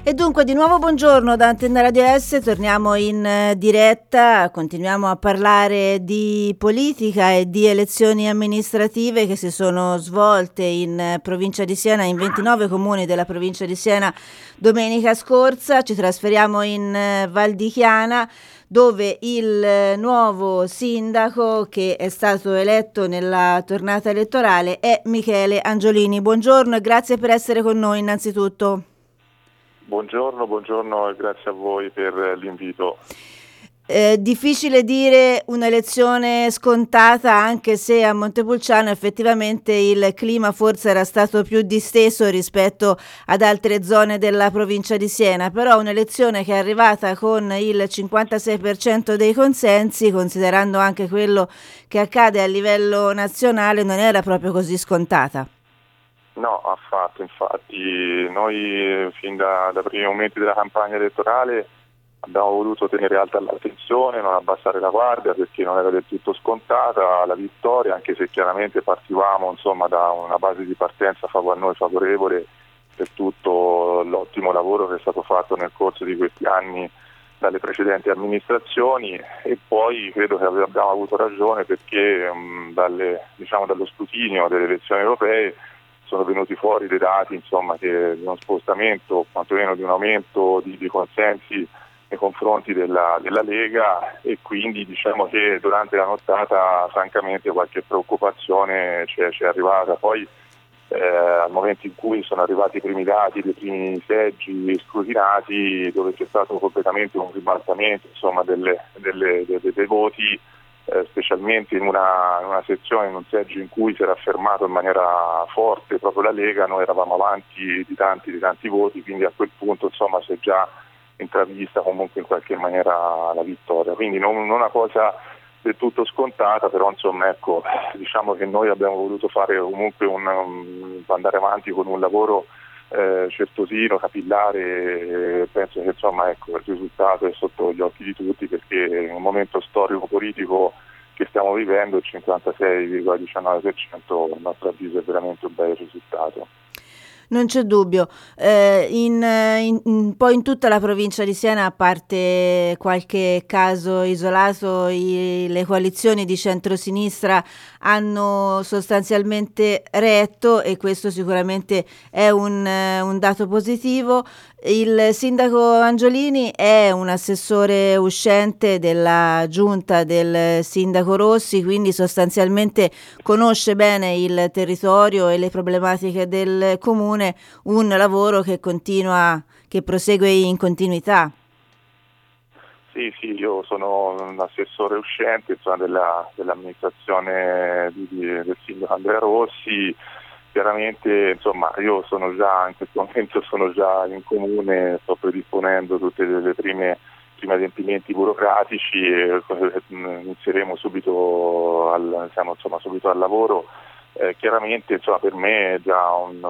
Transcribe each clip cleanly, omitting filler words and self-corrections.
E dunque di nuovo buongiorno da Antenna Radio S, torniamo in diretta, continuiamo a parlare di politica e di elezioni amministrative che si sono svolte in provincia di Siena, in 29 comuni della provincia di Siena domenica scorsa. Ci trasferiamo in Val di Chiana, dove il nuovo sindaco che è stato eletto nella tornata elettorale è Michele Angiolini. Buongiorno e grazie per essere con noi innanzitutto. Buongiorno e grazie a voi per l'invito. Difficile dire un'elezione scontata, anche se a Montepulciano effettivamente il clima forse era stato più disteso rispetto ad altre zone della provincia di Siena, però un'elezione che è arrivata con il 56% dei consensi, considerando anche quello che accade a livello nazionale, non era proprio così scontata. No, affatto, infatti noi fin da primi momenti della campagna elettorale abbiamo voluto tenere alta l'attenzione, non abbassare la guardia perché non era del tutto scontata la vittoria, anche se chiaramente partivamo da una base di partenza a noi favorevole per tutto l'ottimo lavoro che è stato fatto nel corso di questi anni dalle precedenti amministrazioni, e poi credo che abbiamo avuto ragione perché dallo scrutinio delle elezioni europee sono venuti fuori dei dati che di uno spostamento, quantomeno di un aumento di consensi nei confronti della Lega, e quindi diciamo che durante la nottata francamente qualche preoccupazione ci è arrivata. Poi al momento in cui sono arrivati i primi dati dei primi seggi scrutinati, dove c'è stato completamente un ribaltamento dei voti, specialmente in una sezione, in un seggio in cui si era affermato in maniera forte proprio la Lega, noi eravamo avanti di tanti voti, quindi a quel punto si è già intravista comunque in qualche maniera la vittoria, quindi non una cosa del tutto scontata, però diciamo che noi abbiamo voluto fare comunque andare avanti con un lavoro certosino, capillare. Penso che il risultato è sotto gli occhi di tutti, perché in un momento storico politico che stiamo vivendo il 56,19% a nostro avviso è veramente un bel risultato. Non c'è dubbio. Poi in tutta la provincia di Siena, a parte qualche caso isolato, le coalizioni di centrosinistra hanno sostanzialmente retto, e questo sicuramente è un dato positivo. Il sindaco Angiolini è un assessore uscente della giunta del sindaco Rossi, quindi sostanzialmente conosce bene il territorio e le problematiche del comune, un lavoro che prosegue in continuità. Sì, io sono un assessore uscente dell'amministrazione del sindaco Andrea Rossi. Chiaramente io in questo momento sono già in comune, sto predisponendo tutte le primi adempimenti burocratici e inizieremo subito subito al lavoro. Chiaramente per me è già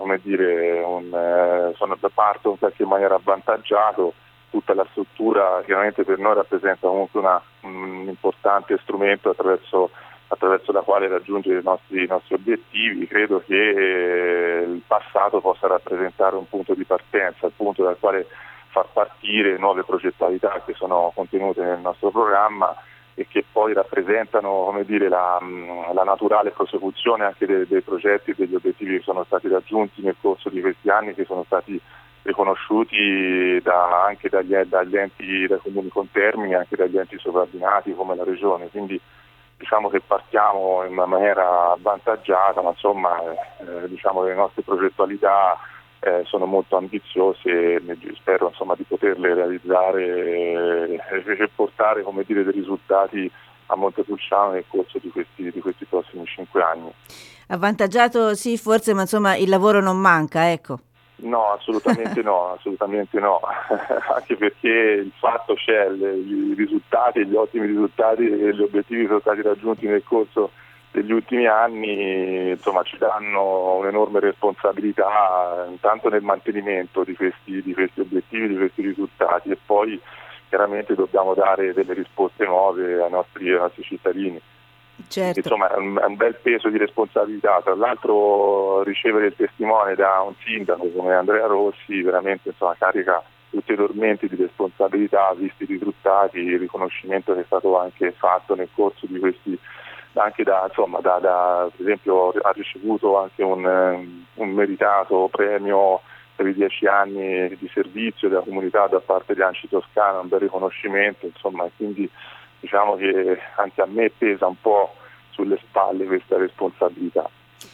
parto in qualche maniera avvantaggiato. Tutta la struttura chiaramente per noi rappresenta comunque un importante strumento attraverso la quale raggiungere i nostri obiettivi. Credo che il passato possa rappresentare un punto di partenza, il punto dal quale far partire nuove progettualità che sono contenute nel nostro programma e che poi rappresentano la naturale prosecuzione anche dei progetti e degli obiettivi che sono stati raggiunti nel corso di questi anni, che sono stati riconosciuti anche dai comuni contermini, anche dagli enti sovraordinati come la Regione. Quindi diciamo che partiamo in una maniera avvantaggiata, ma le nostre progettualità sono molto ambiziose e spero di poterle realizzare e portare dei risultati a Montepulciano nel corso di questi prossimi 5 anni. Avvantaggiato sì, forse, ma il lavoro non manca, ecco. No, assolutamente no, anche perché il fatto c'è, i risultati, gli ottimi risultati e gli obiettivi che sono stati raggiunti nel corso degli ultimi anni ci danno un'enorme responsabilità intanto nel mantenimento di questi obiettivi, di questi risultati, e poi chiaramente dobbiamo dare delle risposte nuove ai nostri cittadini. Certo. Insomma è un bel peso di responsabilità. Tra l'altro ricevere il testimone da un sindaco come Andrea Rossi veramente carica tutti i tormenti di responsabilità visti ristruttati, il riconoscimento che è stato anche fatto nel corso di questi, anche per esempio ha ricevuto anche un meritato premio per i 10 anni di servizio della comunità da parte di ANCI Toscana, un bel riconoscimento, insomma, e quindi diciamo che anche a me pesa un po' sulle spalle questa responsabilità.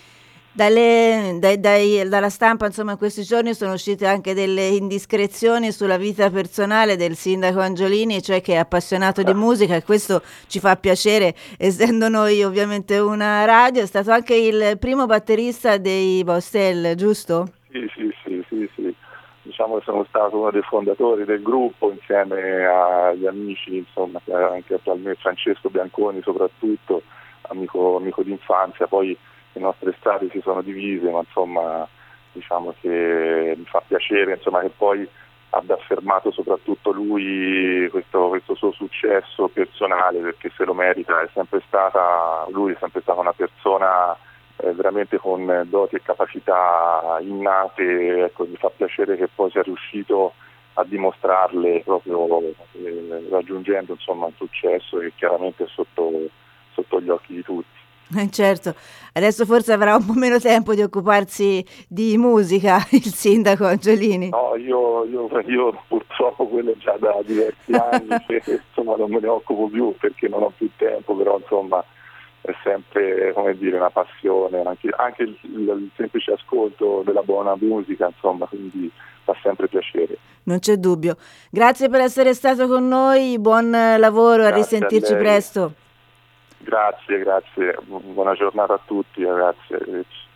Dalla stampa, insomma, in questi giorni sono uscite anche delle indiscrezioni sulla vita personale del sindaco Angiolini, cioè che è appassionato di musica, e questo ci fa piacere, essendo noi ovviamente una radio. È stato anche il primo batterista dei Baustelle, giusto? Sì. Diciamo che sono stato uno dei fondatori del gruppo insieme agli amici, insomma, anche attualmente Francesco Bianconi soprattutto, amico d'infanzia. Poi le nostre strade si sono divise, ma insomma diciamo che mi fa piacere, insomma, che poi abbia affermato soprattutto lui questo suo successo personale, perché se lo merita. Lui è sempre stata una persona veramente con doti e capacità innate, ecco, mi fa piacere che poi sia riuscito a dimostrarle proprio raggiungendo, insomma, un successo che chiaramente è sotto gli occhi di tutti. Certo, adesso forse avrà un po' meno tempo di occuparsi di musica il sindaco Angiolini. No, io purtroppo quello già da diversi anni, insomma, non me ne occupo più perché non ho più tempo, però insomma è sempre, come dire, una passione, anche il semplice ascolto della buona musica, insomma, quindi fa sempre piacere. Non c'è dubbio. Grazie per essere stato con noi, buon lavoro, a risentirci presto. Grazie, buona giornata a tutti, ragazzi.